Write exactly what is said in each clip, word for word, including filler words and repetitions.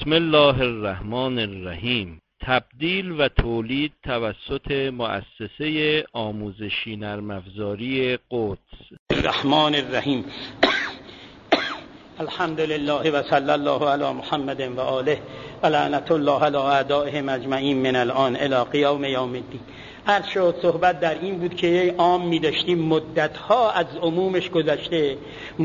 بسم الله الرحمن الرحیم. تبدیل و تولید توسط مؤسسه آموزشی نرم افزاری قدس. الرحمن الرحیم. الحمد لله و صلی الله علی محمد و آله و لعنت الله علی اعدائهم اجمعین من الان الی قیام یوم الدین. عرض شد صحبت در این بود که یه عام می داشتیم مدتها از عمومش گذشته،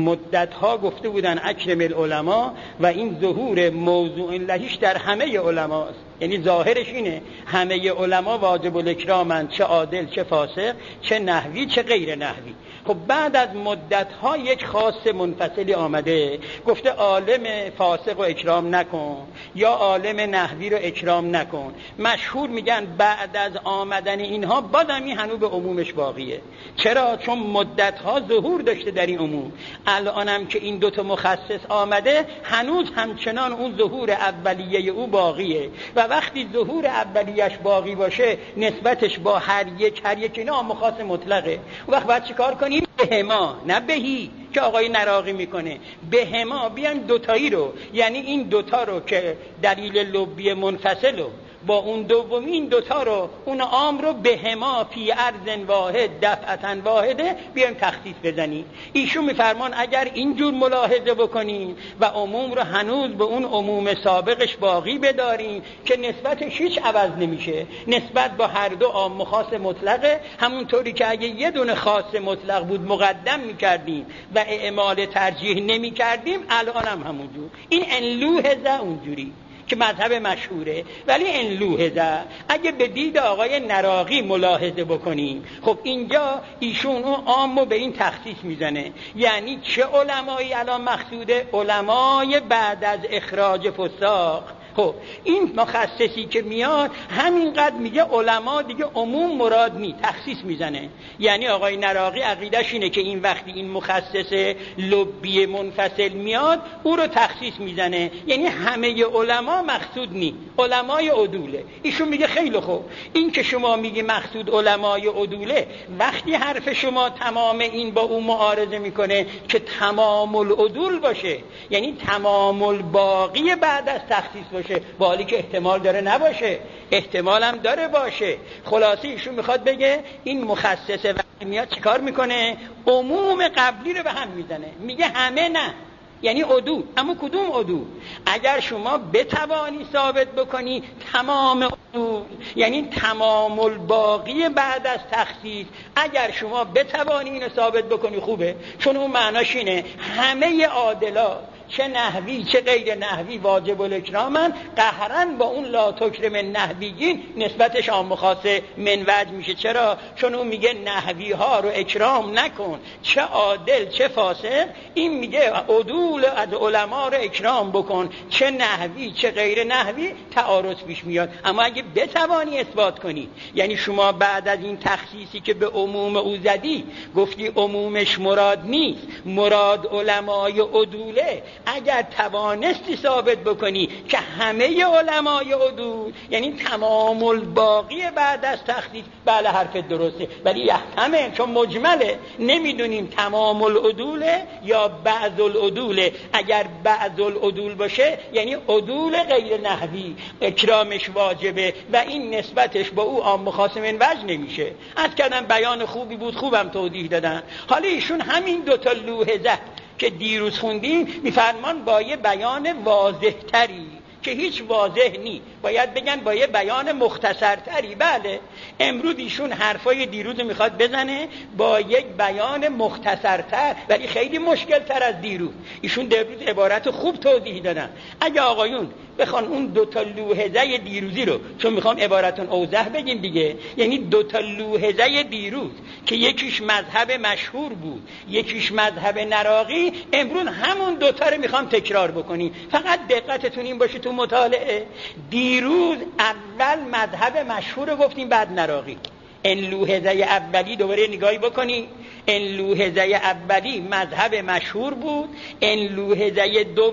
مدتها گفته بودن اکرم العلماء و این ظهور موضوع لهیش در همه علماست، یعنی ظاهرش اینه همه علما واجب الاکرامن، چه عادل چه فاسق چه نحوی چه غیر نحوی. خب بعد از مدتها یک خاص منفصلی آمده گفته عالم فاسق رو اکرام نکن یا عالم نحوی رو اکرام نکن. مشهور میگن بعد از آمدن اینها بازم این هنوز به عمومش باقیه. چرا؟ چون مدتها ظهور داشته در این عموم. الانم که این دوتا مخصص آمده هنوز همچنان اون ظهور اولیه او باقیه و وقتی ظهور اولیش باقی باشه نسبتش با هر یک هر یک اینا مخاص مطلقه. وقت باید چی کار کنیم؟ بهما، نه بهی که آقای نراقی میکنه، بهما بیان دوتایی رو، یعنی این دوتا رو که دلیل لبی منفصل رو با اون دومی این دوتا رو اون عام رو بهما فی ارض واحد دفعتن واحده بیان تخصیص بزنی. ایشون میفرمان اگر اینجور ملاحظه بکنیم و عموم رو هنوز به اون عموم سابقش باقی بداریم که نسبتش هیچ عوض نمیشه، نسبت با هر دو عام خاص مطلقه، همونطوری که اگه یه دونه خاص مطلق بود مقدم میکردیم و اعمال ترجیح نمیکردیم الان هم همونجور. این انلوهزه اونجوری که مذهب مشهوره. ولی این لوحظه اگه به دید آقای نراقی ملاحظه بکنیم، خب اینجا ایشون اون عامو به این تخصیص میزنه. یعنی چه علمایی الان مقصوده؟ علمای بعد از اخراج فساق. خب این مخصصی که میاد همینقدر میگه علما دیگه عموم مراد نی، تخصیص میزنه. یعنی آقای نراقی عقیدش اینه که این وقتی این مخصص لبی منفصل میاد او رو تخصیص میزنه، یعنی همه علما مقصود نی، علمای عدوله. ایشون میگه خیلی خوب، این که شما میگی مقصود علمای عدوله، وقتی حرف شما تمام این با اون معارضه میکنه که تمام العدول باشه، یعنی تمام الباقی بعد از تخصیص باشه، با حالی که احتمال داره نباشه، احتمال هم داره باشه. خلاصه ایشون میخواد بگه این مخصصه وقتی میاد چیکار میکنه؟ عموم قبلی رو به هم میزنه، میگه همه نه، یعنی عدول. اما کدوم عدول؟ اگر شما بتوانی ثابت بکنی تمام عدول، یعنی تمام الباقی بعد از تخصیص، اگر شما بتوانی اینو ثابت بکنی خوبه، چون اون معناش اینه همه عادلات چه نحوی چه غیر نحوی واجب الاکرامن، قهرن با اون لا تکرم نحویین نسبتش عام خاص منوج میشه. چرا؟ چون اون میگه نحوی ها رو اکرام نکن، چه عادل چه فاسق. این میگه عدول از علما رو اکرام بکن، چه نحوی چه غیر نحوی. تعارض پیش میاد. اما اگه بتوانی اثبات کنی، یعنی شما بعد از این تخصیصی که به عموم او زدی گفتی عمومش مراد نیست، مراد علمای عدوله، اگر توانستی ثابت بکنی که همه علمای عدول یعنی تمام الباقی بعد از تخصیص، بله حرف درسته. ولی یحتمل، چون مجمله، نمیدونیم تمام العدوله یا بعض العدوله. اگر بعض العدول باشه یعنی عدول غیر نحوی اکرامش واجبه و این نسبتش با او عام خاص منوج نمیشه. از کردم بیان خوبی بود، خوبم توضیح دادن. حالا ایشون همین دوتا لوحظه که دیروز خوندیم میفرمان با یه بیان واضح تری که هیچ واضح نی، باید بگن با یه بیان مختصر تری. بله امروز ایشون حرفای دیروز میخواد بزنه با یک بیان مختصر تر، ولی خیلی مشکل تر از دیروز. ایشون دیروز عبارت خوب توضیح دادن. اگه آقایون بخوان اون دوتا لوحظه دیروزی رو، چون میخوام عبارتون اوضح بگیم دیگه، یعنی دوتا لوحظه دیروز که یکیش مذهب مشهور بود یکیش مذهب نراقی، امروز همون دوتا رو میخوام تکرار بکنیم. فقط دقتتون این باشه تو مطالعه، دیروز اول مذهب مشهور رو گفتیم بعد نراقی. این لوحظه اولی دوباره نگاهی بکنی، این لوحظه اولی مذهب مشهور بود، این لوحظه دومی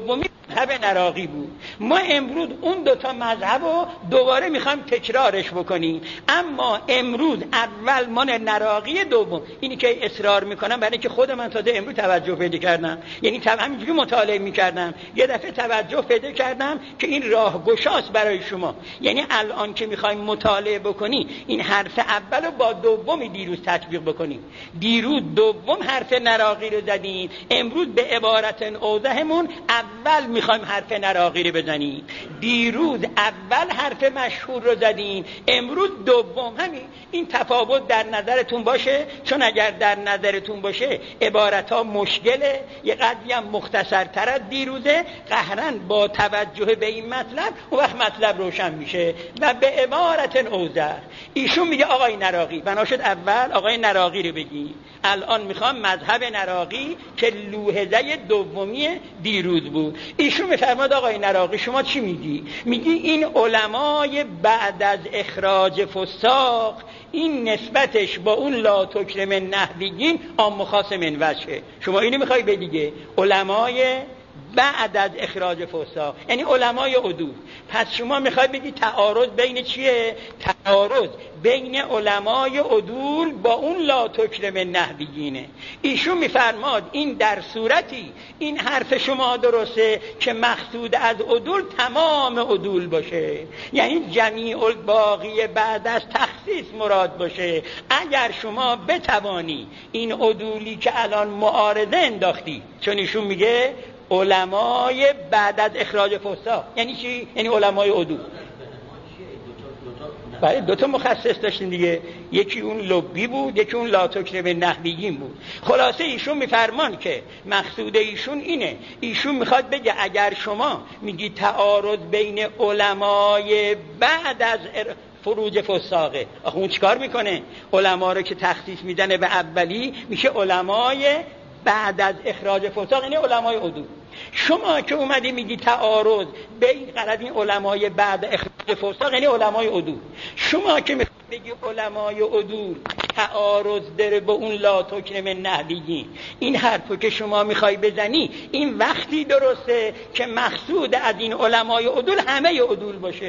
مذهب نراقی بود. ما امروز اون دوتا مذهب رو دوباره میخوایم تکرارش بکنیم، اما امروز اول ما نراقی، دوم اینی که اصرار میکنم برای که خود من تازه امروز توجه پیدا کردم، یعنی همینجوری مطالعه میکردم یه دفعه توجه پیدا کردم که این راه گشاست برای شما. یعنی الان که میخوایم مطالعه بکنی این حرف اول رو با دومی دیروز تطبیق بکنیم. دیروز دوم حرف نراقی رو زدیم، امروز به عبارت اوضحمون اول میخوایم حرف نراقی رو بزنیم. دیروز اول حرف مشهور رو زدیم، امروز دوم. همین این تفاوت در نظرتون باشه، چون اگر در نظرتون باشه عبارت ها مشکله، یه قضیه هم مختصرتر از دیروزه، قهرن با توجه به این مطلب اون وقت مطلب روشن میشه. و به عبارت اوضح ایشون میگه آقای نراقی، بنا شد اول آقای نراقی رو بگیم. الان میخوام مذهب نراقی که لوحظه دومی دیروز بود. ایشون میفرماد آقای نراقی شما چی میگی؟ میگی این علمای بعد از اخراج فساق این نسبتش با اون لا تکرم نحویین عام خاص من وجهه. شما اینو میخوای بگی علمای بعد از اخراج فساق یعنی علمای عدول. پس شما میخوای بگی تعارض بین چیه؟ تعارض بین علمای عدول با اون لا تکرم نحویینه. ایشون میفرماد این در صورتی این حرف شما درسته که مقصود از عدول تمام عدول باشه، یعنی جمیع الباقی بعد از تخصیص مراد باشه. اگر شما بتوانی این عدولی که الان معارضه انداختی، چون ایشون میگه علمای بعد از اخراج فساق یعنی چی؟ یعنی علمای عدول. بله دو تا مخصص داشتین دیگه، یکی اون لبی بود یکی اون لا تکرم نحویین بود. خلاصه ایشون میفرمان که مقصود ایشون اینه، ایشون میخواد بگه اگر شما میگی تعارض بین علمای بعد از فروج فساقه، آخه اون چیکار میکنه؟ علما رو که تخصیص میزنه به اولی میشه علمای بعد از اخراج فساق یعنی علمای عدول. شما که اومدی میگی تعارض بین قرد این علمای بعد اخراج فساق یعنی علمای عدول، شما که میخوای بگی علمای عدول تعارض داره با اون لا تکرم نحویین، این حرفو که شما میخوای بزنی این وقتی درسته که مقصود از این علمای عدول همه عدول باشه،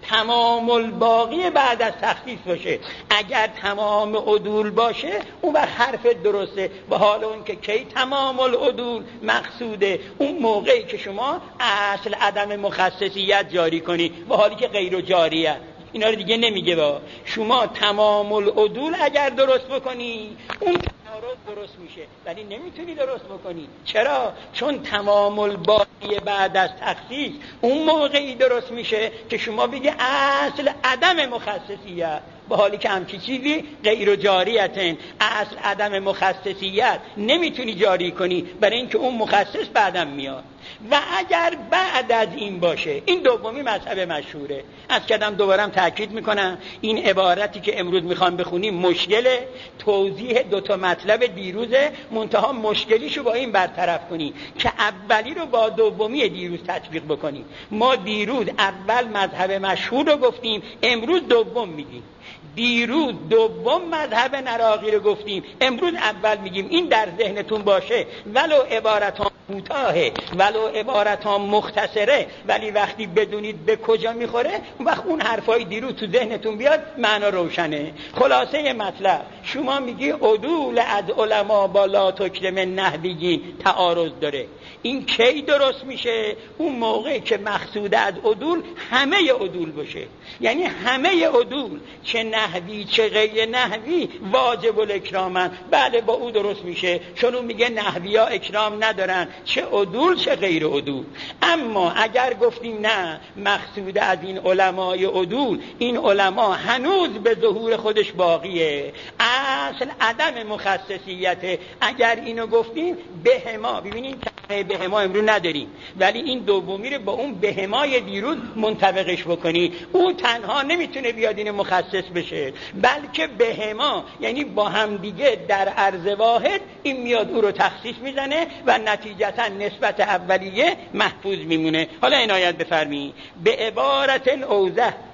تمام الباقی بعد از تخصیص باشه. اگر تمام عدول باشه اون وقت حرف درسته. به حال اون که کی تمام العدول مقصوده، اون موقعی که شما اصل عدم مخصصیت جاری کنی، به حالی که غیر جاریه. اینا رو دیگه نمیگه. با شما تمام العدول اگر درست بکنی اون تعارض درست میشه، ولی نمیتونی درست بکنی. چرا؟ چون تمام الباقی بعد از تخصیص اون موقعی درست میشه که شما بگی اصل عدم مخصصیت، به حالی که همچی چیزی غیر جاریتن. اصل عدم مخصصیت نمیتونی جاری کنی برای اینکه اون مخصص بعدم میاد. و اگر بعد از این باشه، این دومی مذهب مشهوره. از کدام دوبارم تاکید میکنم این عبارتی که امروز میخوام بخونیم مشکله، توضیح دوتا مطلب دیروزه، منتها مشکلیشو با این برطرف کنی که اولی رو با دومی دیروز تطبیق بکنی. ما دیروز اول مذهب مشهور رو گفتیم، امروز دوم میگیم. دیروز دوم مذهب نراقی رو گفتیم، امروز اول میگیم. این در ذهنتون باشه، ولو عبارت ها کوتاهه ولو عبارت ها مختصره، ولی وقتی بدونید به کجا میخوره وقت اون حرفای دیروز تو ذهنتون بیاد معنا روشنه. خلاصه مطلب شما میگی عدول از علما با لا تکرم نحویین تعارض داره. این کی درست میشه؟ اون موقعی که مقصود از عدول همه عدول باشه، یعنی همه عدول چه نحوی چه غیر نحوی واجب الاکرامن. بله با او درست میشه، چون اون میگه نحوی ها اکرام ندارن، چه عدول چه غیر عدول. اما اگر گفتیم نه مقصود از این علمای عدول، این علما هنوز به ظهور خودش باقیه، اصل عدم مخصصیته. اگر اینو گفتیم بهما، ببینید بهما امروز نداریم، ولی این دومی رو با اون بهمای دیروز منطبقش بکنی، او تنها نمیتونه بیاد این مخصص بشه، بلکه بهما یعنی با هم دیگه در عرض واحد این میاد او رو تخصیص میزنه و نتیجتا نسبت اولیه محفوظ میمونه. حالا عنایت بفرمایید به عبارت اوضح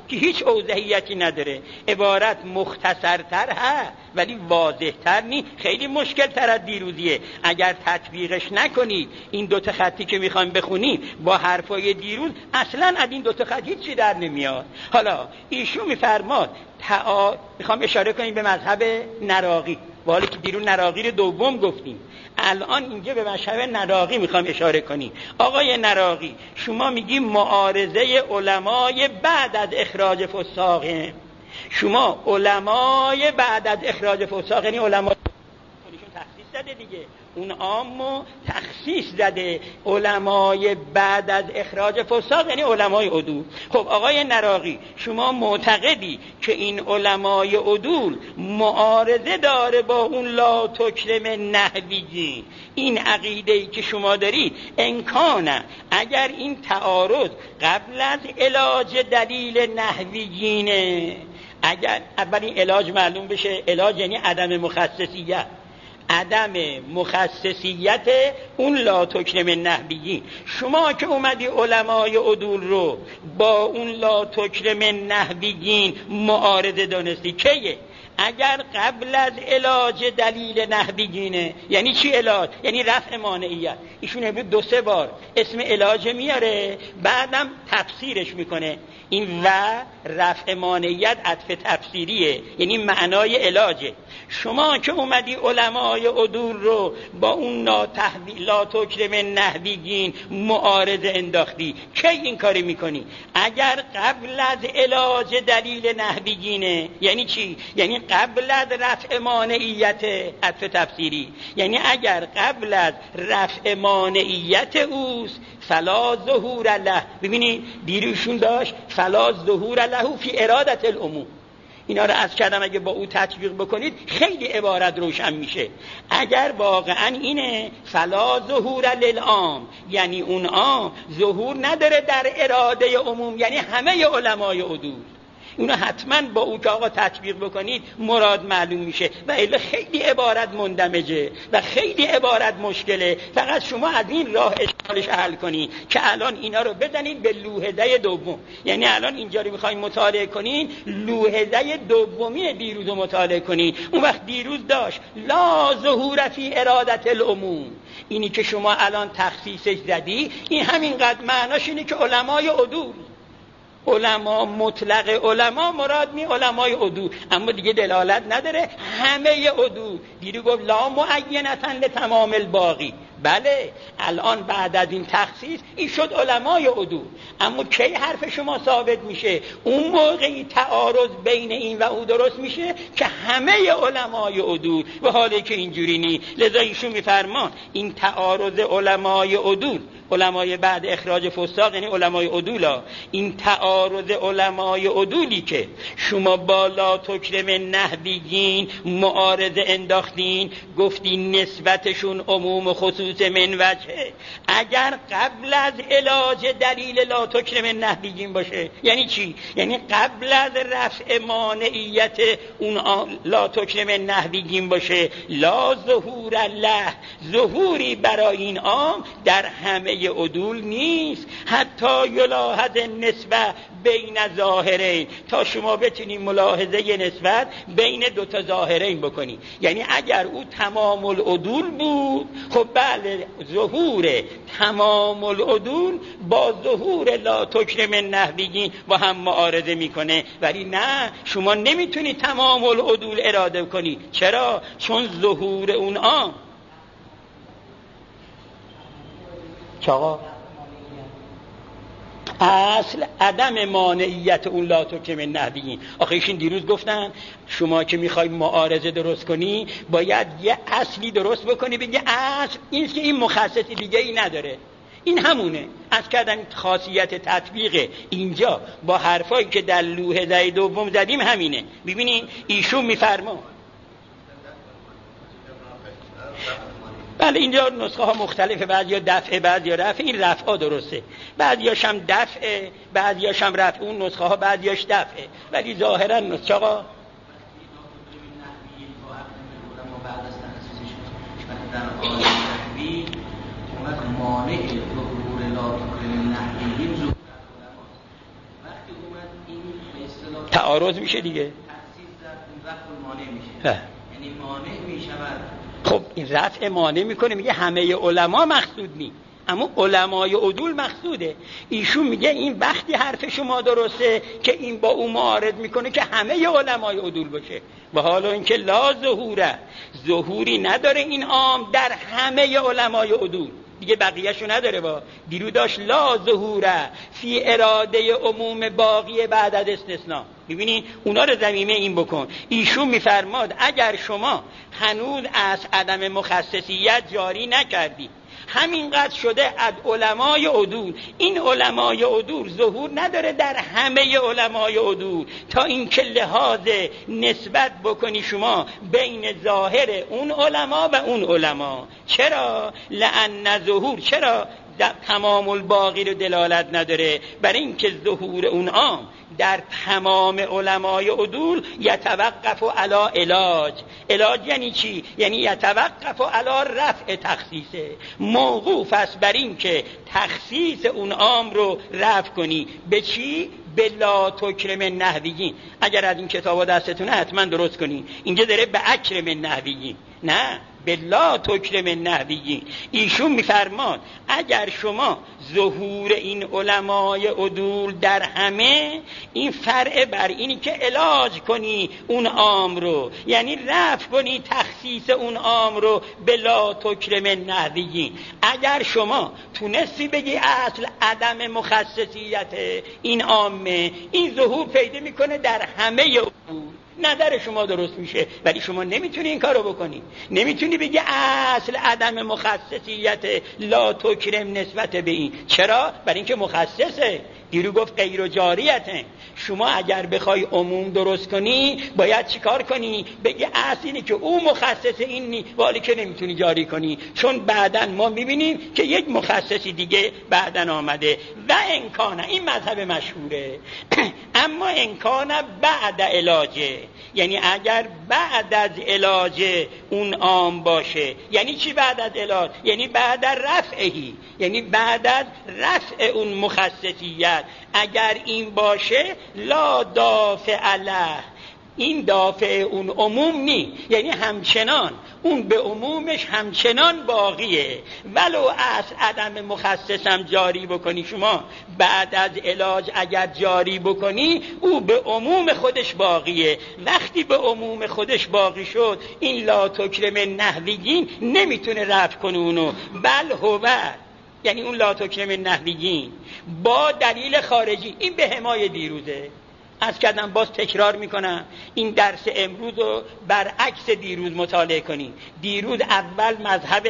که هیچ اوضحیتی نداره، عبارت مختصرتر هست ولی واضحتر نی، خیلی مشکل تر از دیروزیه. اگر تطبیقش نکنید این دوتا خطی که میخوایم بخونیم با حرفای دیروز، اصلا از این دوتا خط هیچی در نمیاد. حالا ایشون میفرماد تعا... میخوام اشاره کنیم به مذهب نراقی، با حالی که دیروز نراقی رو دوم گفتیم، الان اینجا به مذهب نراقی میخوام اشاره کنیم. آقای نراقی، شما میگی معارضه علمای بعد از اخراج فساقه، شما علمای بعد از اخراج فساق یعنی علمای خودشون تخصیص زده دیگه، اون عامو تخصیص زده، علمای بعد از اخراج فساق یعنی علمای عدول. خب آقای نراقی، شما معتقدی که این علمای عدول معارضه داره با اون لا تکرم نحویین؟ این عقیده‌ای که شما دارید امکانه اگر این تعارض قبل از علاج دلیل نحویینه، اگر اولین علاج معلوم بشه، علاج یعنی عدم مخصصیت، عدم مخصصیت اون لا تکرم نحویین، شما که اومدی علمای عدول رو با اون لا تکرم نحویین معارضه دانستی، کیه؟ اگر قبل از علاج دلیل نحویینه. یعنی چی علاج؟ یعنی رفع مانعیت. ایشون امروز دو سه بار اسم علاج میاره، بعدم تفسیرش میکنه. این و رفع مانعیت عطف تفسیریه، یعنی معنای علاجه. شما که اومدی علمای عدول رو با اون لا تکرم نحویین معارضه انداختی، کی این کاری میکنی؟ اگر قبل از علاج دلیل نحویینه. یعنی چی؟ یعنی قبل از رفع مانعیت عطف تفسیری، یعنی اگر قبل از رفع مانعیت اوست فلا ظهور له. ببینید دیروشون داشت فلا ظهور له فی ارادت العموم، اینا رو از کردم اگه با او تطبیق بکنید خیلی عبارت روشن میشه. اگر واقعا اینه فلا ظهور للعام، یعنی اون عام ظهور نداره در اراده عموم، یعنی همه علمای عدول. اونو حتما با او که آقا تطبیق بکنید مراد معلوم میشه، و الا خیلی عبارت مندمجه و خیلی عبارت مشکله. فقط شما از این راه اشکالش حل کنید که الان اینا رو بزنید به لوحظه دوم. یعنی الان اینجا رو میخواین مطالعه کنین، لوحظه دومی دیروز رو مطالعه کنین. اون وقت دیروز داشت لا ظهور فی ارادت العموم، اینی که شما الان تخصیصش زدی، این همینقدر معناش اینه که علمای عدول، علما مطلق علما مراد می علمای عدول، اما دیگه دلالت نداره همه عدول. دیرو گفت لا معینتن لتمام الباقی. بله الان بعد از این تخصیص این شد علمای عدول، اما کی حرف شما ثابت میشه؟ اون موقعی تعارض بین این و او درست میشه که همه علمای عدول، و حالی که اینجوری نی. لذا ایشون میفرمان این تعارض علمای عدول، علمای بعد اخراج فساق یعنی علمای عدولا، این تعارض علمای عدولی که شما بالا تکرم نحویین معارضه انداختین، گفتین نسبتشون عموم و خصوص من وجه، اگر قبل از علاج دلیل لا تکرم نحویین باشه. یعنی چی؟ یعنی قبل از رفع مانعیت اون لا تکرم نحویین باشه، لا ظهور له، ظهوری برای این عام در همه عدول نیست. حتی یلاحظ نسبت بین ظاهرین، تا شما بتونید ملاحظه نسبت بین دو تا ظاهرین بکنی. یعنی اگر او تمام العدول بود، خب بله ظهور تمام العدول با ظهور لا تکرم نحویین با هم معارضه میکنه، ولی نه، شما نمیتونی تمام العدول اراده کنی. چرا؟ چون ظهور اون عام چاقا اصل عدم مانعیت اون لا تکرم نحویین. آخه ایشون دیروز گفتن شما که میخوای معارضه درست کنی باید یه اصلی درست بکنی، بگی اصل این که این مخصصی دیگه ای نداره. این همونه. از کردن خاصیت تطبیق اینجا با حرفایی که در لوحظه دوم زدیم همینه. ببینین ایشون میفرما بله اینجا نسخه ها مختلفه، بعضی ها دفعه بعضی ها رفع. این رفع ها درسته، بعضی هاش هم دفعه بعضی هاش هم رفع. اون نسخه ها بعضی هاش دفعه، ولی ظاهرا نسخه ها تعارض میشه دیگه. یعنی مانع میشود. خب این رفع مانع میکنه، میگه همه علما مقصود نی، اما علمای عدول مقصوده. ایشون میگه این وقتی حرف شما درسته که این با اون معارض میکنه که همه علمای عدول باشه، و حالا اینکه لا ظهوره، ظهوری نداره این عام در همه علمای عدول، دیگه بقیه‌شو نداره. با دیرو داشت لا ظهوره فی اراده عموم باقی بعد از استثناء. ببینی اونا رو ضمیمه این بکن. ایشون میفرماد اگر شما هنوز از عدم مخصصیت جاری نکردی، همینقدر شده از علمای عدول، این علمای عدول ظهور نداره در همه علمای عدول، تا اینکه لحاظ نسبت بکنی شما بین ظاهر اون علما و اون علما. چرا؟ لأن ظهور، چرا تمام الباقی رو دلالت نداره؟ برای اینکه ظهور اون عام در تمام علمای عدول یتوقف علی علاج. علاج یعنی چی؟ یعنی یتوقف علی رفع تخصیصه، موقوف است بر این که تخصیص اون عام رو رفع کنی. به چی؟ به لا تکرم نحویین. اگر از این کتابا دستتونه حتما درست کنی، اینجا داره به اکرم نحویین، نه به لا تکرم نحویین. ایشون میفرماد اگر شما ظهور این علمای عدول در همه، این فرع بر اینی که علاج کنی اون عام رو، یعنی رفع کنی تخصیص اون عام رو به لا تکرم نحویین. اگر شما تونستی بگی اصل عدم مخصصیت این عامه، این ظهور پیدا میکنه در همه عدول، نظر شما درست میشه، ولی شما نمیتونی این کارو بکنی. نمیتونی بگی اصل عدم مخصصیت لا تکرم نسبت به این. چرا؟ برای اینکه مخصصه. دیرو گفت غیر و جاریته. شما اگر بخوای عموم درست کنی باید چیکار کنی؟ بگی اصل اینه که او مخصص این نی، ولی که نمیتونی جاری کنی، چون بعدن ما میبینیم که یک مخصصی دیگه بعدن آمده. و امکانه، این مذهب مشهوره اما امکانه بعد علاجه، یعنی اگر بعد از علاج اون عام باشه. یعنی چی بعد از علاج؟ یعنی بعد از رفعهی، یعنی بعد از رفع اون مخصصیت. اگر این باشه لا دافع علیه، این دافع اون عموم نی، یعنی همچنان اون به عمومش همچنان باقیه. ولو اصل عدم مخصصم جاری بکنی شما، بعد از علاج اگر جاری بکنی او به عموم خودش باقیه. وقتی به عموم خودش باقی شد، این لا تکرم نحویین نمیتونه رفع کنه اونو، بل هو، یعنی اون لا تکرم نحویین با دلیل خارجی. این به حمای دیروزه. از کردم باز تکرار میکنم، این درس امروز رو برعکس دیروز مطالعه کنیم. دیروز اول مذهب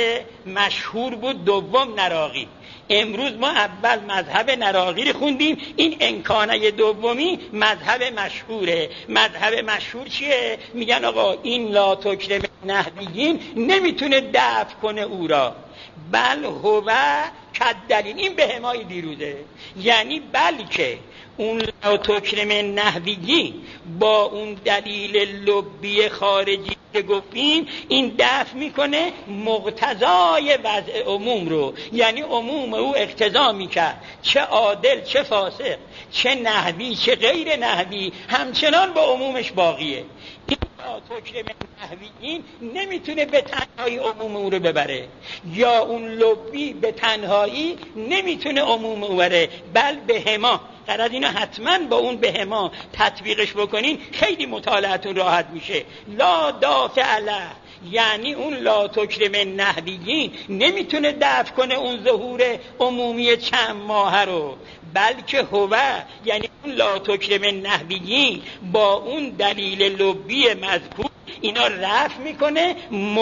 مشهور بود، دوم نراقی. امروز ما اول مذهب نراقی رو خوندیم، این امکانه دومی مذهب مشهوره. مذهب مشهور چیه؟ میگن آقا این لا تکرم نحویین نمیتونه دفع کنه او را، بل هو کد دلیل. این به حمای دیروزه، یعنی بلکه اون لا تکرم نحویین با اون دلیل لبی خارجی که گفتیم این دفع میکنه مقتضای وضع عموم رو، یعنی عموم او اقتضا میکرد چه عادل چه فاسق چه نحوی چه غیر نحوی همچنان با عمومش باقیه. این لا تکرم نحویین نمیتونه به تنهایی عموم او رو ببره، یا اون لبی به تنهایی نمیتونه عموم او بره، بل به هما. قرار اینو حتما با اون به هما تطبیقش بکنین، خیلی مطالعتون راحت میشه. لا دافع علیه، یعنی اون لا تکرم نحویین نمیتونه دفع کنه اون ظهور عمومی چند ماه رو، بلکه هو، یعنی اون لا تکرم نحویین با اون دلیل لبی مذکور اینا رفع میکنه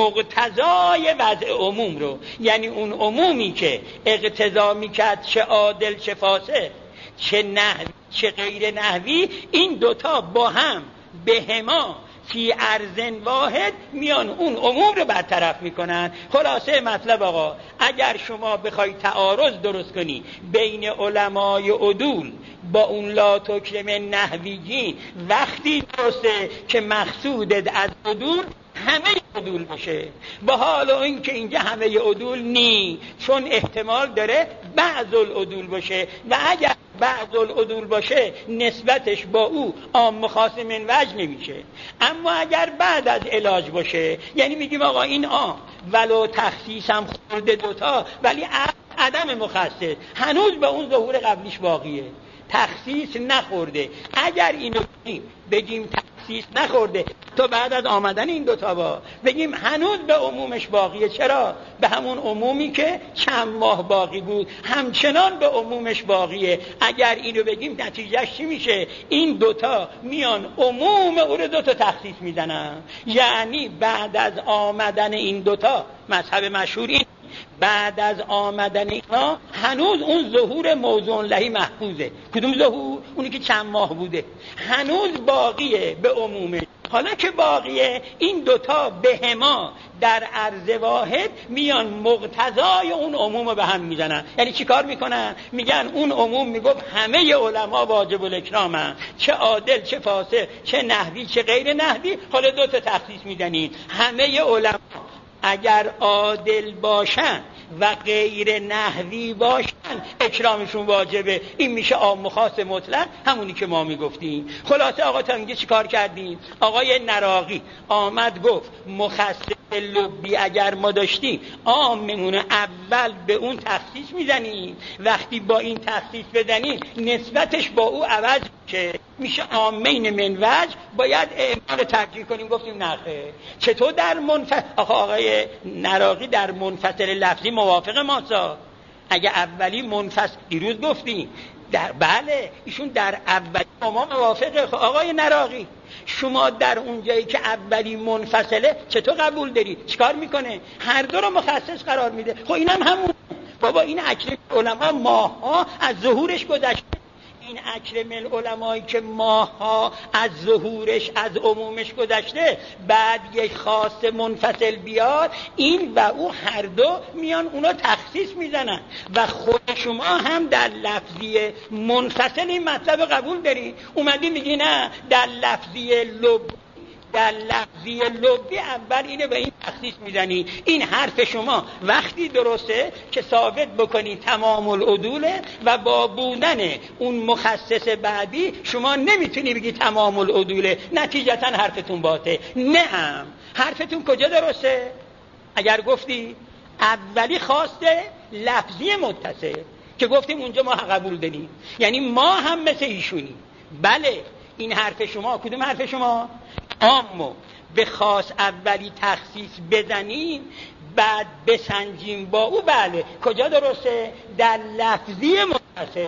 مقتضای وضع عموم رو، یعنی اون عمومی که اقتضا میکرد چه عادل چه فاسق چه نحوی چه غیر نحوی، این دوتا با هم به هما فی ارزن واحد میان اون عموم رو برطرف میکنن. خلاصه مطلب آقا، اگر شما بخوای تعارض درست کنی بین علمای عدول با اون لا تکرم نحویین، وقتی درسته که مقصودت از عدول همه عدول باشه، با حال این که اینجا همه عدول نی، چون احتمال داره بعض العدول باشه، و اگر بعض العدول باشه نسبتش با او عام خاص من وجه نمیشه. اما اگر بعد از علاج باشه، یعنی میگیم آقا این عام ولو تخصیص هم خورده دوتا ولی عدم مخصص هنوز به اون ظهور قبلیش باقیه، تخصیص نخورده. اگر اینو بگیم تخصیص نخورده تو بعد از آمدن این دوتا با بگیم هنوز به عمومش باقیه. چرا؟ به همون عمومی که چند ماه باقی بود همچنان به عمومش باقیه. اگر اینو بگیم نتیجهش چی میشه؟ این دوتا میان عموم او رو دوتا تخصیص میزنن. یعنی بعد از آمدن این دوتا، مذهب مشهور این، بعد از آمدن اینا هنوز اون ظهور موضوع لهی محفوظه. کدوم ظهور؟ اونی که چند ماه بوده هنوز باقیه به عمومه. حالا که باقیه این دوتا به هما در عرض واحد میان مقتضای اون عموم رو به هم میزنن. یعنی چی کار میکنن؟ میگن اون عموم میگفت همه علما واجب الاکرامن، چه عادل چه فاسق چه نحوی چه غیر نحوی، حالا دوتا تخصیص میدنین. همه علما اگر عادل باشن و غیر نحوی باشن اکرامشون واجبه. این میشه عام و خاص مطلق، همونی که ما میگفتیم. خلاصه آقا تا اینجا چی کار کردیم؟ آقای نراقی آمد گفت مخصص لبی اگر ما داشتیم عام میمونه، اول به اون تخصیص میزنیم، وقتی با این تخصیص بزنیم نسبتش با او عوض که میشه عامین من وجه، باید اعمال ترجیح کنیم. گفتیم نخه. چطور در منفصل؟ آقا آقای نراقی در منفصل لفظی موافق ماسا. اگه اولی منفصل دیروز گفتیم در بله ایشون در اولی ما موافقه. آقای نراقی شما در اون جایی که اولی منفصله چطور قبول داری؟ چیکار میکنه؟ هر دو رو مخصص قرار میده. خب اینم همون بابا، این اکرم علما ماها از ظهورش گذشته. این اکرم العلمایی که ماها از ظهورش از عمومش گذشته، بعد یک خاص منفصل بیاد، این و او هر دو میان اونا تخصیص میزنن. و خود شما هم در لفظی منفصل این مطلب قبول داری. اومدی میگی نه در لفظی لب در لفظی لبی اول اینه به این تخصیص میزنی. این حرف شما وقتی درسته که ثابت بکنی تمام العدوله و با بودن اون مخصص بعدی شما نمیتونی بگی تمام العدوله، نتیجتا حرفتون باطله. نه هم حرفتون کجا درسته؟ اگر گفتی اولی خواسته لفظی متصل که گفتیم اونجا ما قبول داریم، یعنی ما هم مثل ایشونی. بله این حرف شما. کدوم حرف شما؟ اما به خاص اولی تخصیص بزنیم بعد بسنجیم با او. بله کجا درسته؟ در لفظی متصل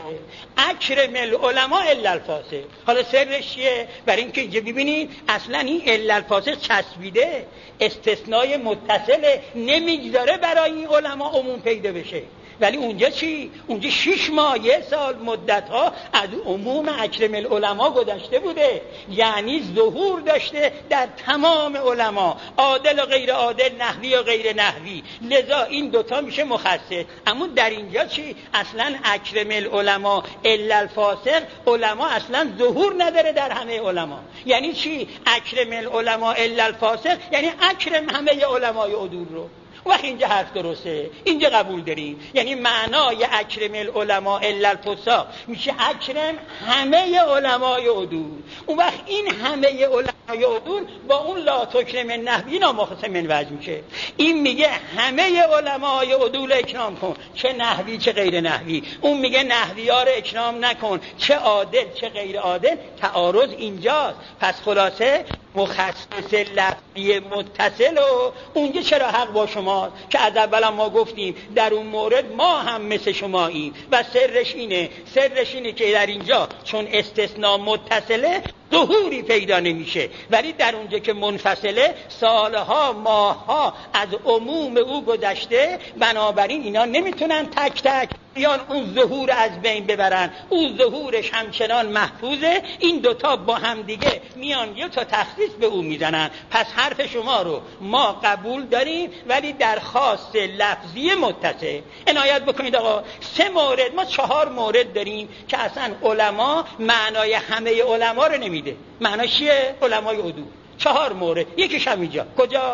اکرم العلماء الا الفاسق. حالا سرش چیه؟ برای اینکه اینجا ببینید اصلا این الا الفاسق چسبیده، استثنای متصل نمیگذاره برای این علما عموم پیدا بشه. ولی اونجا چی؟ اونجا شش ماه یه سال مدت ها از عموم اکرم العلماء گذشته بوده، یعنی ظهور داشته در تمام علما، عادل و غیر عادل، نحوی و غیر نحوی. لذا این دوتا میشه مخصص. اما در اینجا چی؟ اصلا اکرم العلماء الا الفاسق، علما اصلا ظهور نداره در همه علما. یعنی چی؟ اکرم العلماء الا الفاسق یعنی اکرم همه علمای عدول رو. وقت اینجا حرف درسته، اینجا قبول داریم. یعنی معنای اکرم العلماء الا الفساق میشه اکرم همه علمای عدول. اون وقت این همه علمای عدول با اون لا تکرم نحوی نامخصص من وجه میشه. این میگه همه علمای عدول اکرام کن، چه نحوی چه غیر نحوی. اون میگه نحوی ها رو اکرام نکن، چه عادل چه غیر عادل. تعارض اینجاست. پس خلاصه مخصص لفظی متصل و اونجا چرا حق با شما که از اول ما گفتیم در اون مورد ما هم مثل شماییم. و سرش اینه سرش اینه که در اینجا چون استثناء متصله ظهوری پیدا نمیشه، ولی در اونجا که منفصله سالها ماهها از عموم او گذشته، بنابراین اینا نمیتونن تک تک بیان اون ظهور از بین ببرن. اون ظهورش همچنان محفوظه. این دوتا با هم دیگه میان یه تا تخصیص به او میزنن. پس حرف شما رو ما قبول داریم، ولی در خاص لفظی متصل. عنایت بکنید آقا، سه مورد، ما چهار مورد داریم که اصلا علما معنای همه علما رو نمیده. معنی چیه؟ علمای عدول. چهار مورد، یکیش هم اینجا. کجا؟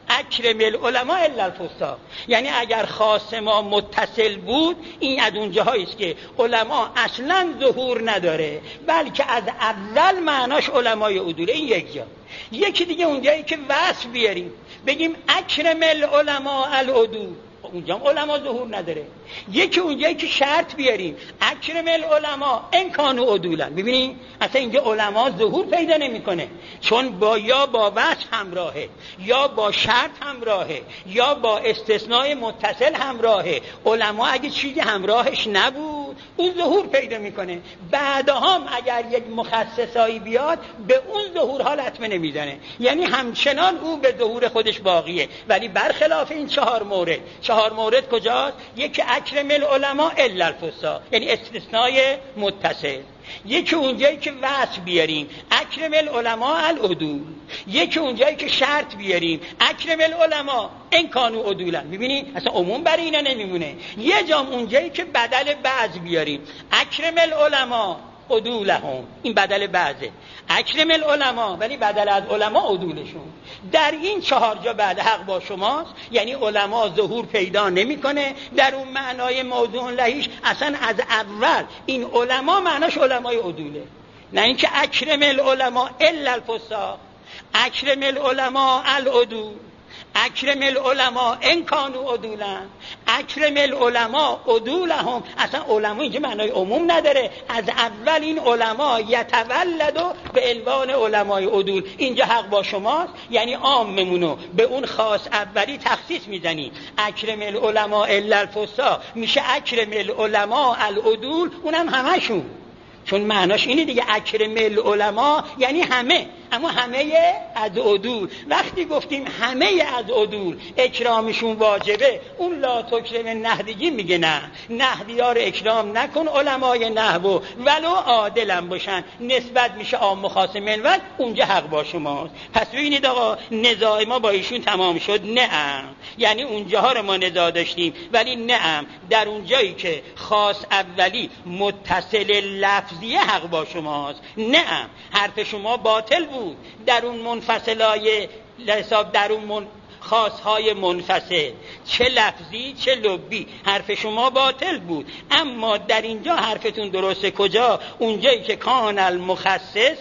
اکرم العلماء الا الفساق. یعنی اگر خاص ما متصل بود، این از اون جاهایی است که علما اصلا ظهور نداره، بلکه از اول معناش علمای عدول. این یک جا. یکی دیگه اونجایی که وصف بیاریم بگیم اکرم العلماء العدول، اونجا هم علما ظهور نداره. یکی اونجایی که شرط بیاریم اکرم العلماء ان کانوا عدولا، ببینید اصلا اینجا علما ظهور پیدا نمیکنه، چون با یا با وصف همراهه، یا با شرط همراهه، یا با استثناء متصل همراهه. علما اگه چیزی همراهش نبود اون ظهور پیدا میکنه. بعدها هم اگر یک مخصصایی بیاد به اون ظهور ها لطمه نمیزنه، یعنی همچنان او به ظهور خودش باقیه. ولی برخلاف این چهار مورد، چهار مورد کجاست؟ یکی اکرم العلماء الا الفساق، یعنی استثنای متصل. یکی اونجایی که وصف بیاریم اکرم العلماء العدول، یکی اونجایی که شرط بیاریم اکرم العلماء ان کانوا عدولا. ببینید اصلا عموم برای اینا نمیمونه. یه جام اونجایی که بدل بعض بیاریم اکرم العلماء عدولهم، این بدل بعضه، اکرم العلماء ولی بدل از علما عدولشون. در این چهار جا بعد حق با شماست، یعنی علما ظهور پیدا نمیکنه در اون معنای موضوع لهیش. اصلا از اول این علما معناش علمای عدوله، نه اینکه اکرم العلماء الا الفساق، اکرم العلماء العدول، اکرم العلماء ان کانوا عدولا، اکرم العلماء عدولهم. اصلا علما اینجا معنای عموم نداره، از اول این علما یتولد به عنوان علمای عدول. اینجا حق با شماست، یعنی عاممونو به اون خاص اولی تخصیص میزنی. اکرم العلماء الا الفساق میشه اکرم العلماء العدول، اونم همشون، چون معناش اینه دیگه. اکرم العلماء یعنی همه، اما همه از عدول. وقتی گفتیم همه از عدول اکرامشون واجبه، اون لا تکرم نهدیگی میگه نه، نهدی‌ها رو اکرام نکن، علمای نحو ولو عادلم باشن، نسبت میشه عام مخاص منول. اونجا حق با شماست. پس ببینید آقا نزاع ما با ایشون تمام شد. نعم، یعنی اونجاها رو ما نزاع داشتیم، ولی نعم در اونجایی که خاص اولی متصل لفظیه حق با شماست. نعم حرف شما باطل بود در اون منفصلای حساب، در اون من خاصهای منفصل، چه لفظی چه لبی، حرف شما باطل بود. اما در اینجا حرفتون درسته. کجا؟ اونجایی که کان المخصص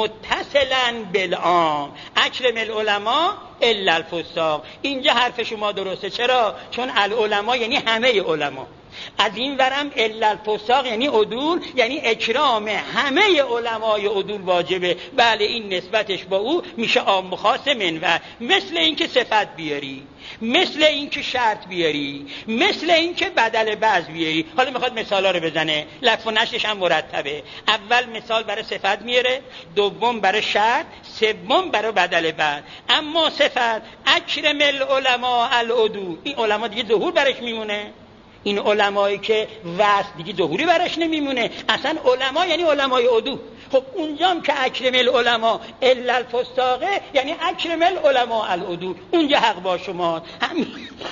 متصلا بالعام، اکرم العلماء الا الفساق. اینجا حرف شما درسته. چرا؟ چون العلماء یعنی همه علما. از این ورم الا الفساق یعنی عدول، یعنی اکرام همه علمای عدول واجبه. بله این نسبتش با او میشه عام مخاص منور. مثل اینکه صفت بیاری، مثل اینکه شرط بیاری، مثل اینکه بدل بعض بیاری. حالا میخواد مثالا رو بزنه، لفظ و نشرش هم مرتبه. اول مثال برای صفت میاره، دوم برای شرط، سوم برای بدل بعض. اما صفت اکرم العلماء العدول، این علما دیگه ظهور برش میمونه. این علمایی که وصف دیگه ظهوری براش نمیمونه. اصلا علما یعنی علمای عدول. خب اونجام که اکرم العلماء الا الفساق یعنی اکرم العلماء العدول. اونجا حق با شما. همین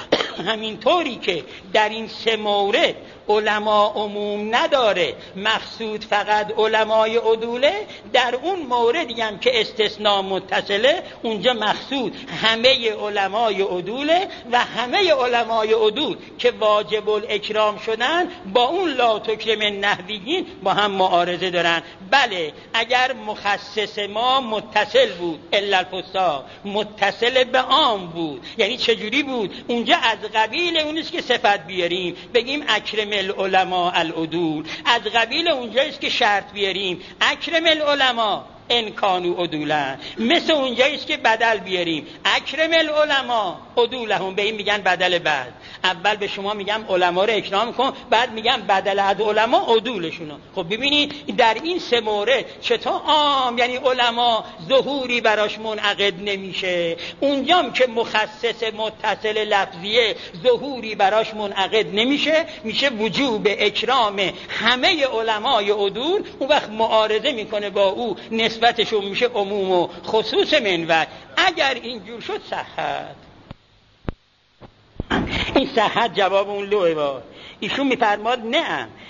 همین طوری که در این سه مورد علما عموم نداره، مقصود فقط علمای عدوله، در اون موردی هم که استثناء متصله اونجا مقصود همه علمای عدوله و همه علمای عدول که واجب الاکرام شدن با اون لا تکرم نحویین با هم معارضه دارن. بله اگر مخصص ما متصل بود الا الفساق، متصل به عام بود، یعنی چجوری بود؟ اونجا از قبیل اونیست که صفت بیاریم بگیم اکرم العلماء العدول، از قبیل اونجاییست که شرط بیاریم اکرم العلماء ان کانوا عدولا، مثل اونجاییست که بدل بیاریم اکرم العلماء عدولهم، به این میگن بدل بعد. اول به شما میگم علما رو اکرام کن، بعد میگم بدل از علما عدولشونو. خب ببینید در این سه مورد چطور عام یعنی علما ظهوری براش منعقد نمیشه، اونجام که مخصص متصل لفظیه ظهوری براش منعقد نمیشه، میشه وجوب اکرام همه علمای عدول. اون وقت معارضه میکنه با او، نسبتشون میشه عموم و خصوص منور. اگر اینجور شد صحت، این صحت جواب اون لوه با ایشون میفرماد نه،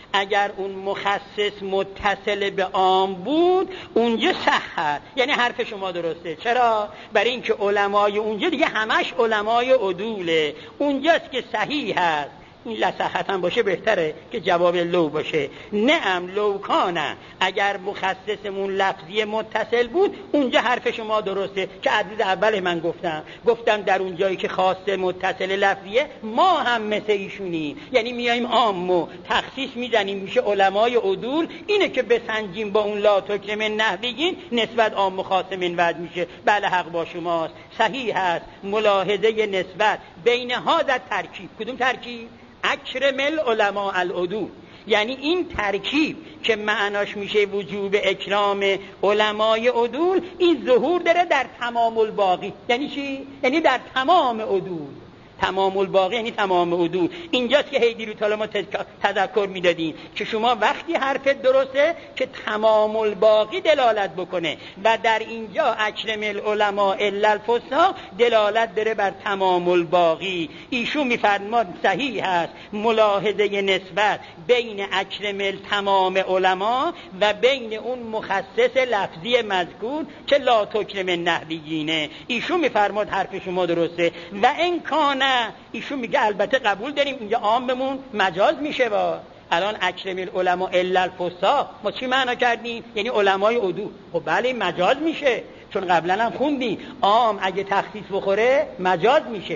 اگر اون مخصص متصل به عام بود اونجا صحت، یعنی حرف شما درسته. چرا؟ برای اینکه علمای اونجا دیگه همش علمای عدوله، اونجاست که صحیح هست. این لصحت هم باشه بهتره که جواب لو باشه. نعم لو کانه، اگر مخصصمون لفظی متصل بود اونجا حرف شما درسته که عدد اول من گفتم گفتم در اون جایی که خاصه متصل لفظیه ما هم مثل ایشونیم، یعنی میایم عامو تخصیص میزنیم میشه علمای عدول. اینه که بسنجیم با اون لا تکرم نحویین نسبت عام و خاص من ود میشه. بله حق با شماست، صحیح هست. ملاحظه نسبت بین هذا ترکیب، کدوم ترکیب؟ اکرم العلماء العدول، یعنی این ترکیب که معناش میشه وجوب اکرام علمای عدول، این ظهور داره در تمام الباقی. یعنی چی؟ یعنی در تمام عدول. تمام الباقی یعنی تمام عدول. اینجاست که هیدی رو طالما تذکر میدادیم که شما وقتی حرفت درسته که تمام الباقی دلالت بکنه و در اینجا اکرم العلماء الا الفساق دلالت داره بر تمام الباقی. ایشون میفرماد صحیح هست ملاحظه نسبت بین اکرم تمام علما و بین اون مخصص لفظی مذکور که لا تکرم نحویینه. ایشون میفرماد حرف شما درسته و این کانه، ایشون میگه البته قبول داریم اینجا عاممون مجاز میشه. با الان اکرم العلماء الا الفساق ما چی معنا کردیم؟ یعنی علمای عدول. خب بله مجاز میشه، چون قبلا هم خوندیم عام اگه تخصیص بخوره مجاز میشه،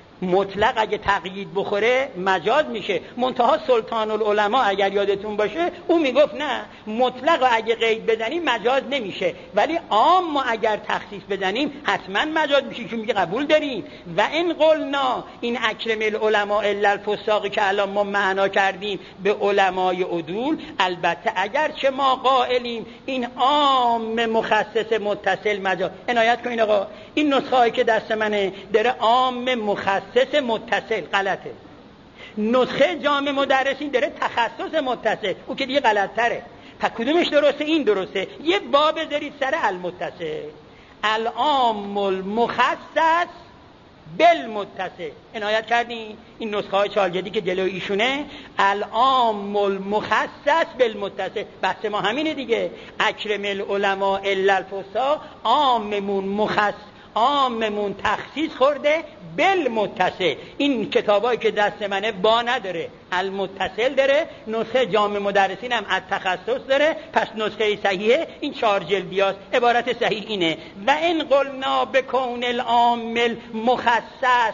مطلق اگه تقیید بخوره مجاز میشه. منتها سلطان العلماء اگر یادتون باشه اون میگفت نه مطلق اگه قید بزنیم مجاز نمیشه، ولی عام ما اگر تخصیص بزنیم حتما مجاز میشه. چون میگه قبول داریم و این قلنا، این اکرم العلماء الا الفساق که الان ما معنا کردیم به علمای عدول، البته اگر چه ما قائلیم این عام مخصص متصل مجاز. عنایت کنین آقا، این نسخه هایی که دست منه داره عام مخصص مخصص متصل غلطه. نسخه جامع مدرسین داره تخصص متصل، او که دیگه غلط تره. پس کدومش درسته؟ این درسته. یه باب بذارید سر المتصل، العام المخصص بالمتصل. عنایت کردین این نسخه های چالجدی که جلوی ایشونه العام المخصص بالمتصل. بحث ما همینه دیگه. اکرم العلماء الا الفساق، عاممون مخصص عاممون تخصیص خورده بالمتصل. این کتابایی که دست منه با نداره، المتصل داره. نسخه جامع مدرسین هم التخصص داره. پس نسخه صحیحه این چهار جلدیاست. عبارت صحیح اینه و ان قلنا بکون العام المخصص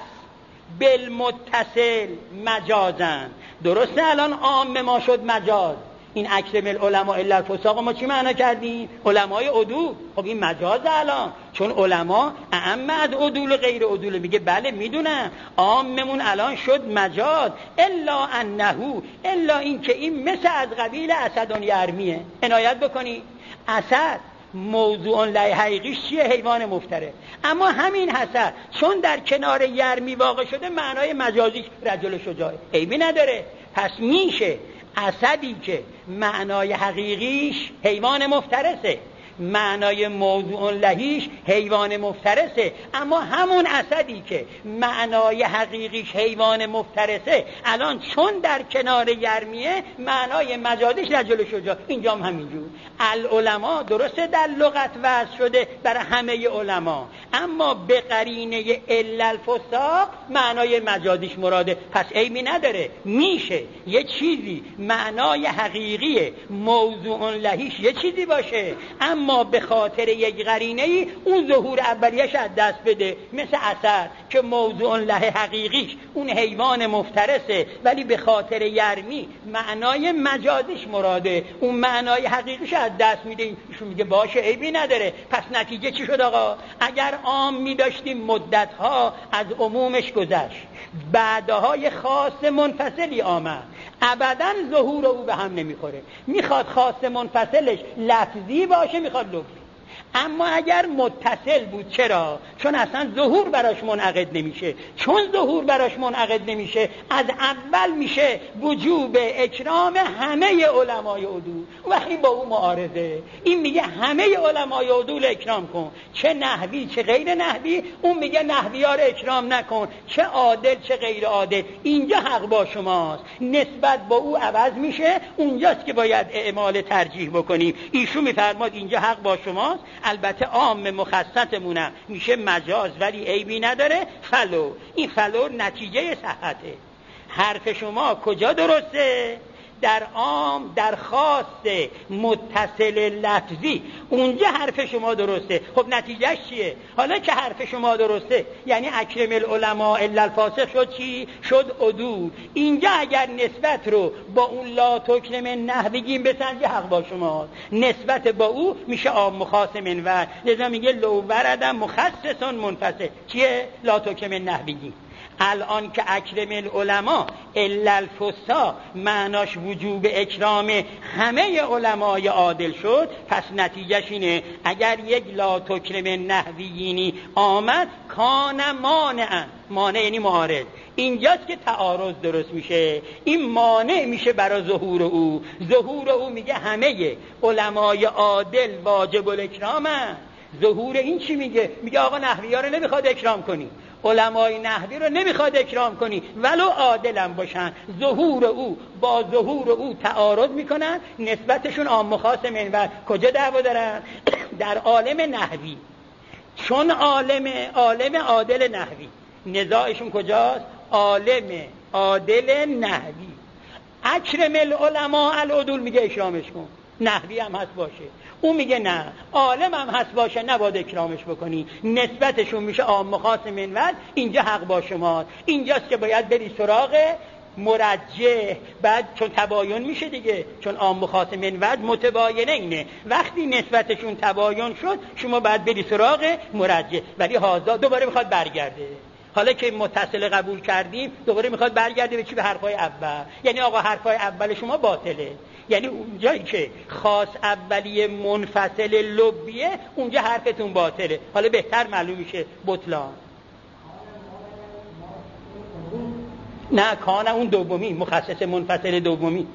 بالمتصل مجازن. درسته الان عام ما شد مجاز. این اکرم العلماء الا الفساق ما چی معنا کردیم؟ علمای عدول. خب این مجاز الان، چون علما اعم از عدول و غیر عدول. میگه بله میدونم عاممون الان شد مجاز، الا انه، الا این که این مثل از قبیل اسدون یرمیه. عنایت بکنی اسد موضوع لای حقیقیش چیه؟ حیوان مفترس. اما همین حسد چون در کنار یرمی واقع شده معنای مجازیش رجل شجاعه، عیبی نداره. پس میشه اسدی که معنای حقیقیش حیوان مفترسه، معنای موضوع لهیش حیوان مفترسه، اما همون اسدی که معنای حقیقیش حیوان مفترسه الان چون در کنار یرمیه معنای مجازیش رجل شجاع. اینجا هم همینجور. العلماء درسته در لغت وضع شده برای همه علما، اما به قرینه الا الفساق معنای مجازیش مراده. پس عیبی نداره، میشه یه چیزی معنای حقیقی موضوع لهیش یه چیزی باشه، اما به خاطر یک قرینه‌ای اون ظهور اولیش از دست بده. مثل اسد که موضوع له حقیقیش اون حیوان مفترسه، ولی به خاطر یرمی معنای مجازیش مراده، اون معنای حقیقیش از دست میده. ایشون میگه باشه عیبی نداره. پس نتیجه چی شد آقا؟ اگر عام میداشتیم مدتها از عمومش گذشت، بعدهای خاص منفصلی آمد، ابداً ظهور او به هم نمیخوره. میخواد خاص منفصلش لفظی باشه، میخواد لفظی. اما اگر متصل بود، چرا؟ چون اصلا ظهور براش منعقد نمیشه. چون ظهور براش منعقد نمیشه، از اول میشه وجوب اکرام همه علمای عدول. وقتی با او معارضه، این میگه همه علمای عدول اکرام کن، چه نحوی چه غیر نحوی. اون میگه نحوی‌ها رو اکرام نکن، چه عادل چه غیر عادل. اینجا حق با شماست، نسبت با او عوض میشه. اونجاست که باید اعمال ترجیح بکنیم. ایشون میفرماد اینجا حق با شماست. البته عام مخصصمونه میشه مجاز، ولی عیبی نداره. فلو، این فلو نتیجه صحته. حرف شما کجا درسته؟ در عام، در خاص متصل لفظی، اونجا حرف شما درسته. خب نتیجهش چیه؟ حالا که حرف شما درسته، یعنی اکرم العلماء الا الفاسق شد چی؟ شد عدول. اینجا اگر نسبت رو با اون لا تکرم نحویگیم بسنجه، حق با شما، نسبت با او میشه عام مخاص منور. لذا میگه لو وردم مخصصون منفصل. چیه؟ لا تکرم نحویگیم. الان که اکرم العلماء الا الفسا معناش وجوب اکرام همه علمای عادل شد، پس نتیجهش اینه اگر یک لا تکرم نحویینی آمد کان مانعا. مانع یعنی معارض. اینجاست که تعارض درست میشه. این مانع میشه برای ظهور او. ظهور او میگه همه علمای عادل واجب الاکرامن. ظهور این چی میگه؟ میگه آقا نحوی‌ها رو نمیخواد اکرام کنی، علمای نحوی رو نمیخواد اکرام کنی ولو عادلم باشن. ظهور او با ظهور او تعارض میکنن، نسبتشون عام مخاص منور. کجا دعوا دارن؟ در عالم نحوی. چون عالم عالم عادل نحوی، نزاعشون کجاست؟ عالم عادل نحوی. اکرم العلماء العدول میگه اکرامش کن، نحوی هم هست باشه. اون میگه نه، عالم هم هست باشه نباید اکرامش بکنی، نسبتشون میشه عام مخاص منور. اینجا حق با شماست. اینجاست که باید بری سراغ مرجح. بعد چون تباین میشه دیگه، چون عام مخاص منور متباینه اینه. وقتی نسبتشون تباین شد، شما باید بری سراغ مرجح. ولی هازا دوباره میخواد برگرده. حالا که متصل قبول کردیم، دوباره میخواد برگرده به چی؟ به حرفای اول. یعنی آقا حرفای اول شما باطله. یعنی اونجایی که خاص اولیه منفصل لبیه، اونجا حرفتون باطله. حالا بهتر معلوم میشه بطلان. نه کانه اون دومی، مخصص منفصل دومی.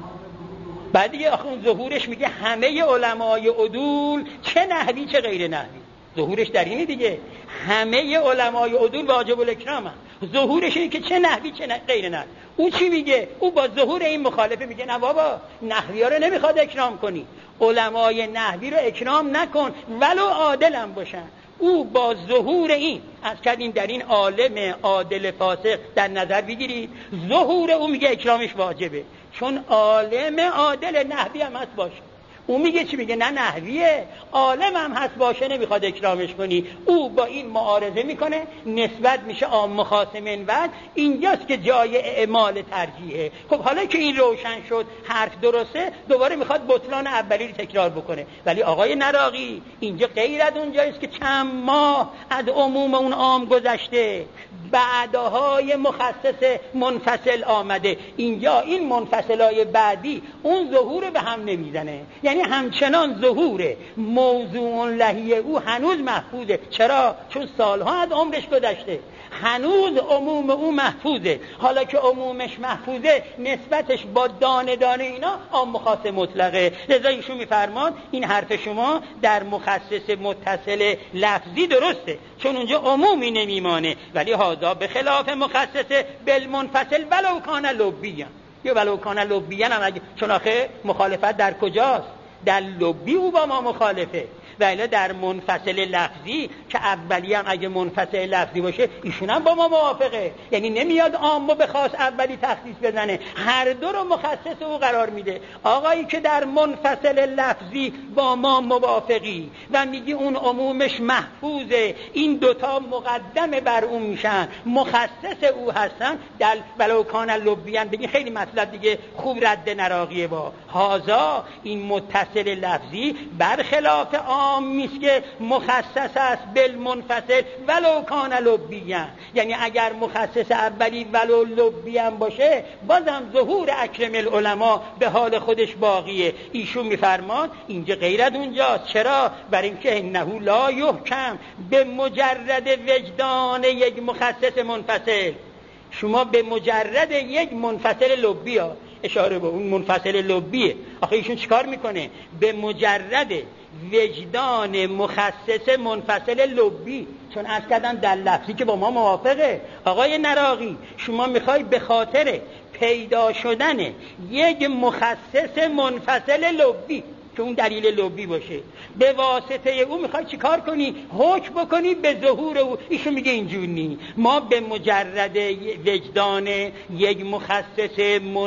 بعد دیگه آخه اون ظهورش میگه همه علمای عدول، چه نحوی چه غیر نحوی. ظهورش در اینه دیگه، همه علمای عدول واجب الاکرام هم. ظهورش اینه که چه نحوی چه غیر نحوی. او چی میگه؟ او با ظهور این مخالفه میگه نه بابا، نحوی ها رو نمیخواد اکرام کنی، علمای نحوی رو اکرام نکن ولو عادل هم باشن. او با ظهور این از کردیم در این عالم عادل فاسق در نظر بگیرید، ظهور او میگه اکرامش واجبه، چون عالم عادل نحوی هم هست باشه. او میگه چی؟ میگه نه نحویه، عالم هم هست باشه نمیخواد اکرامش کنی. او با این معارضه میکنه، نسبت میشه عام مخاص منور. اینجاست که جای اعمال ترجیحه. خب حالا که این روشن شد، حرف درسته، دوباره میخواد بطلان اولی رو تکرار بکنه. ولی آقای نراقی اینجا غیر از اونجاییست که چند ماه از عموم اون عام گذشته، بعدهای مخصص منفصل آمده. اینجا این منفصلای بعدی اون ظهور به هم نمیزنه، یعنی همچنان ظهور موضوع لهی او هنوز محفوظه. چرا؟ چون سالها از عمرش گذشته، هنوز عموم او محفوظه. حالا که عمومش محفوظه، نسبتش با دانه دانه اینا عام مخاص مطلقه. لذا ایشون میفرمان این حرف شما در مخصص متصل لفظی درسته، چون اونجا عمومی نمیمانه. ولی هذا به خلاف مخصص بالمنفصل ولو کان لبیان. یا ولو کان لبیان هم اگه، چون آخه مخالفت در کجاست؟ در لبی او با ما مخالفه. و الا در منفصل لفظی که اولی هم اگه منفصل لفظی باشه، ایشون هم با ما موافقه. یعنی نمیاد عام به خاص اولی تخصیص بزنه، هر دو رو مخصص او قرار میده. آقایی که در منفصل لفظی با ما موافقی و میگی اون عمومش محفوظه، این دوتا مقدم بر اون میشن، مخصص او هستن، در ولو کان لبیان بگی خیلی مطلب دیگه خوب رد نراقیه. با هازا این متصل لفظی برخلاف عام عامی است که مخصص است بالمنفصل ولو کان لبیًا، یعنی اگر مخصص اولی ولو لبی هم باشه بازم ظهور اکرم العلماء به حال خودش باقیه. ایشون میفرمان اینجا غیر از اونجاست. چرا؟ برای اینکه انه لا یحکم به مجرد وجدان یک مخصص منفصل. شما به مجرد یک منفصل لبی ها اشاره به اون منفصل لبیه. آخه ایشون چیکار میکنه؟ به مجرد وجدان مخصص منفصل لبی، چون از کردن در لفظی که با ما موافقه. آقای نراقی شما میخوای به خاطر پیدا شدن یک مخصص منفصل لبی که اون دلیل لبی باشه به واسطه او میخوای چی کار کنی؟ حکم بکنی به ظهور او. ایشون میگه اینجور نی، ما به مجرد وجدان یک مخصص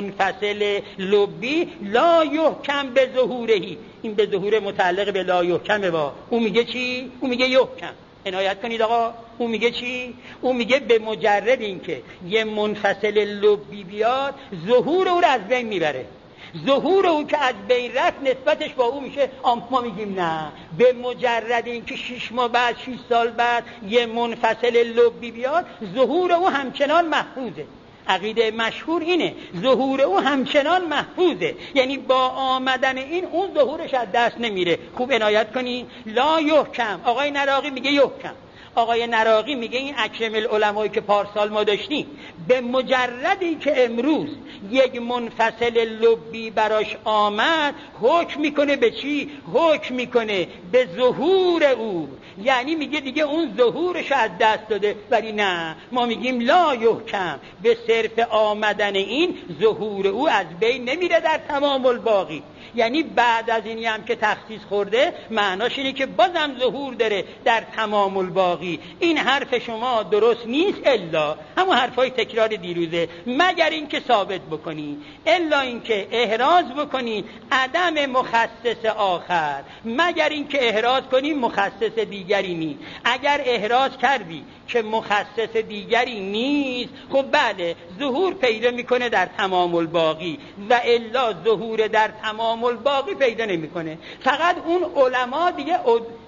منفصل لبی لا یحکم به ظهورهی، این به ظهور متعلق به لا یحکمه. با او میگه چی؟ او میگه یحکم. عنایت کنید آقا، او میگه چی؟ او میگه به مجرد اینکه یه منفصل لبی بیاد ظهور او رو از بین میبره. ظهور او که از بین رفت نسبتش با او میشه. ما میگیم نه، به مجرد اینکه شش ماه بعد شش سال بعد یه منفصل لبی بیاد ظهور او همچنان محفوظه. عقیده مشهور اینه، ظهور او همچنان محفوظه، یعنی با آمدن این اون ظهورش از دست نمیره. خوب عنایت کنی. لا یحکم، آقای نراقی میگه یحکم. آقای نراقی میگه این اکرم العلمایی که پارسال ما داشتیم به مجردی که امروز یک منفصل لبی براش آمد حکم میکنه به چی؟ حکم میکنه به ظهور او، یعنی میگه دیگه اون ظهورش از دست داده. ولی نه، ما میگیم لا یحکم، به صرف آمدن این ظهور او از بین نمیره در تمام الباقی. یعنی بعد از اینی هم که تخصیص خورده معناش اینه که بازم ظهور داره در تمام الباقی. این حرف شما درست نیست، الا همون حرفای تکرار دیروزه، مگر اینکه ثابت بکنی، الا اینکه احراز بکنی عدم مخصص آخر، مگر اینکه احراز کنی مخصص دیگری نیست. اگر احراز کردی که مخصص دیگری نیست، خب بله ظهور پیدا میکنه در تمام الباقی، و الا ظهور در تمام الباقی پیدا نمیکنه. فقط اون علما دیگه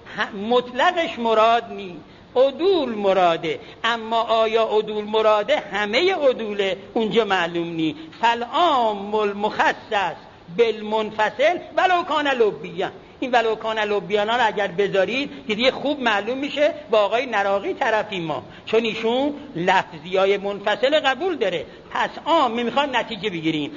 مطلقش مراد نیست، عدول مراده. اما آیا عدول مراده؟ همه عدوله اونجا معلوم نیست. فالعام المخصص بالمنفصل ولو کان لبیان. این ولو کان لبیانا رو اگر بذارید دیگه خوب معلوم میشه با آقای نراقی طرفی ما، چون ایشون لفظی های منفصل قبول داره. پس عام میخوان نتیجه بگیریم،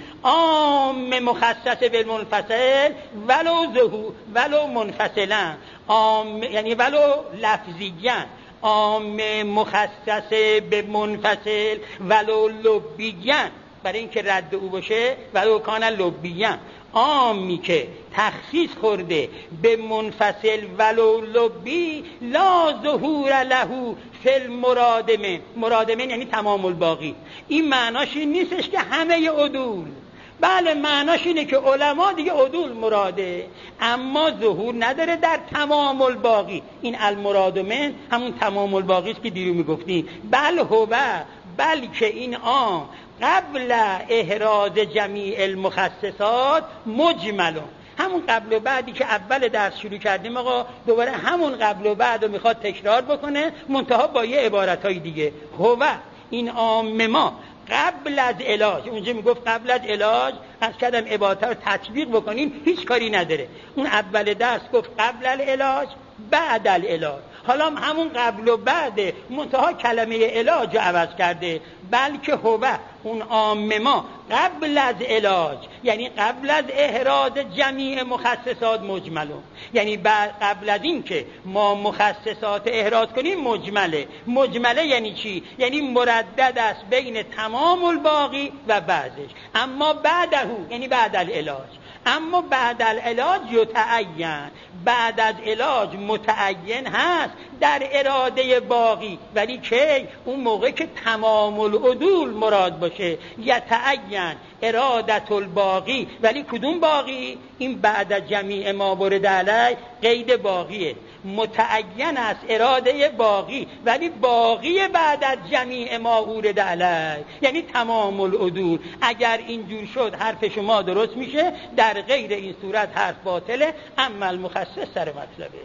عام مخصص بالمنفصل ولو ظهور ولو منفصلا، عام یعنی ولو لفظیاً، عام مخصص به منفصل ولو لبیاً، برای اینکه رد او باشه ولو کان لبیاً. عامی که تخصیص خورده به منفصل ولو لبی لا ظهور له فی المرادمه. مرادمه یعنی تمام الباقی. این معناش این نیستش که همه عدول، بله معناش اینه که علما دیگه عدول مراده، اما ظهور نداره در تمام الباقی. این المرادمه همون تمام الباقی است که دیرو میگفتیم. بل هو، بلکه این عام قبل احراز جمیع المخصصات مجمل، همون قبل و بعدی که اول درس شروع کردیم آقا دوباره همون قبل و بعد رو میخواد تکرار بکنه، منتها با یه عبارتهای دیگه. هو این عام ما قبل از علاج، اونجا میگفت قبل از علاج، از کردم عبارت رو تطبیق بکنیم هیچ کاری نداره. اون اول درس گفت قبل العلاج بعد العلاج، حالا همون قبل و بعد منتها کلمه علاج رو عوض کرده. بلکه هو اون عام ما قبل از علاج، یعنی قبل از احراز جمیع مخصصات مجملون، یعنی قبل از این که ما مخصصات احراز کنیم مجمله. مجمله یعنی چی؟ یعنی مردد است بین تمام الباقی و بعضش. اما بعده یعنی بعد العلاج، اما بعد العلاج یتعین، بعد از علاج متعین هست در اراده باقی، ولی که اون موقع که تمام العدول مراد باشه. یتعین ارادت الباقی، ولی کدوم باقی؟ این بعد از جمیع ما ورد علی قید باقیه. متعین است اراده باقی، ولی باقی بعد از جمیع ما ورد علی یعنی تمام العدول. اگر اینجور شد حرف شما درست میشه، در غیر این صورت حرف باطله. اما المخصص سر مطلبه.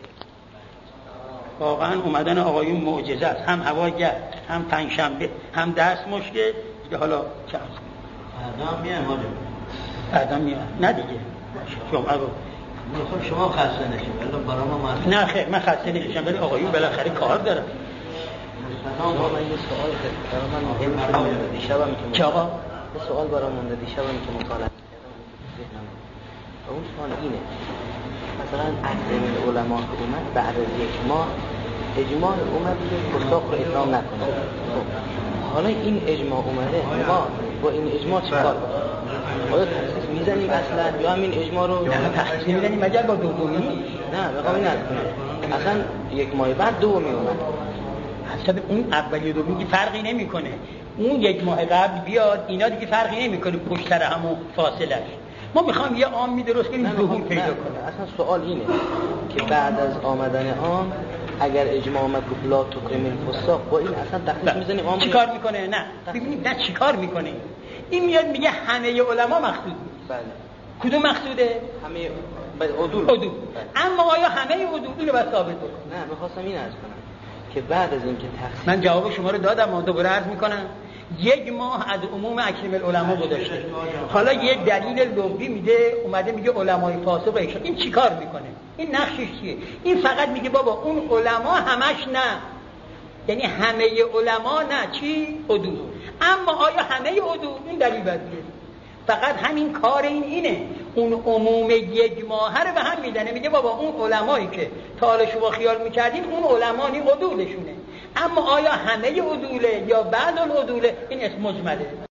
واقعا اومدن آقایون معجزه است، هم هواگر، هم پنجشنبه، هم درس مشکل. حالا چه هست؟ فردا میام حالا. فردا میام. نه دیگه. شما رو میخوام شما خسته نشید، ولی برای ما مرد. نه خیر من خسته نمیشم، ولی آقایون بالاخره کار دارن. مثلا من یه سوال برای من مهم شده دیشبم که چه آقا؟ یه سوال برام مونده دیشبم که مطالعه کردم. اون سوال اینه، مثلا اکثر علما که اومد بعد از یک ماه اجماع اومد که فساق رو اعلام نکنه. خب حالا این اجماع اومده، ما با این اجماع چیکار کنیم؟ آیا تخصیص میزنیم اصلا یا همین اجماع رو؟ نه تخصیص نمیزنیم مگر با دومی؟ نه بخوام این نکنم اصلا یک ماه بعد دومی اومد. اصلا اون اولی دومی فرقی نمیکنه. اون یک ماه قبل بیاد اینا دیگه فرقی نمیکنه پشت سر همون فاصلش. ما میخوام یه عامی درست کنیم دوم پیدا کنه. اصلا سوال اینه که بعد از آمدن عام اگر اجماع آمد که لا تکرم الفساق، با این اصلا تخصیص میزنیم عام چی کار میکنه؟ نه ببینید نه چی کار میکنه. این میاد میگه همه علما مقصود. بله. کدوم مقصوده؟ همه عدول. عدول. اما آیا همه عدول رو باید ثابت بکنه؟ نه میخواستم این عرض کنم که بعد از اینکه تخصیص، من جواب شما رو دادم اما دوباره عرض میکنم. یک ماه از عموم اکرم العلماء گذاشته. حالا یه دلیل لغوی میده، اومده میگه علمای فاسق و ایشان. این چیکار میکنه؟ این نقشش چیه؟ این فقط میگه بابا اون علما همش نه، یعنی همه علما نه چی؟ عدول. اما آیا همه عدول؟ این دلیل باید بیاره. فقط همین کار این اینه، اون عموم یک ماه رو به هم میزنه، میگه بابا اون علمایی که تا حالا شما خیال میکردین اون علمانی عدولشونه، اما آیا همه عدوله یا بعض العدوله؟ این اسم مجمله.